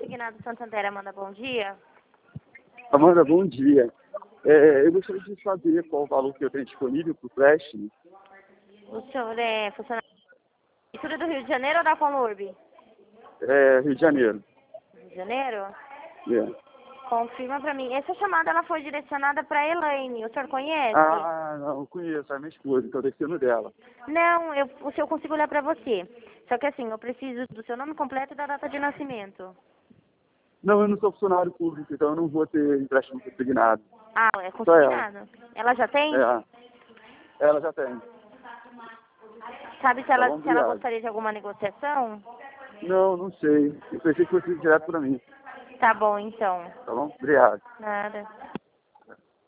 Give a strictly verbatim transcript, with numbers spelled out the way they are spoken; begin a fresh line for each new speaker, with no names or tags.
consignado Santander, Amanda, bom dia.
Amanda, bom dia. É, eu gostaria de saber qual o valor que eu tenho disponível para o empréstimo.
O senhor é funcionário da Prefeitura do Rio de Janeiro ou da Conurb?
É, Rio de Janeiro.
Rio de Janeiro?
É.
Confirma para mim. Essa chamada ela foi direcionada para Elaine. O senhor conhece?
Ah, não, eu conheço, é minha esposa, então eu destino dela.
Não, eu, o senhor consigo olhar para você. Só que assim, eu preciso do seu nome completo e da data de nascimento.
Não, eu não sou funcionário público, então eu não vou ter empréstimo consignado.
Ah, é
Só ela.
consignado. Ela já tem?
É, ela já tem.
Sabe se
Tá
ela,
bom,
se ela
obrigado.
gostaria de alguma negociação?
Não, não sei. Eu pensei que fosse direto para mim.
Tá bom, então.
Tá bom? Obrigado.
Nada.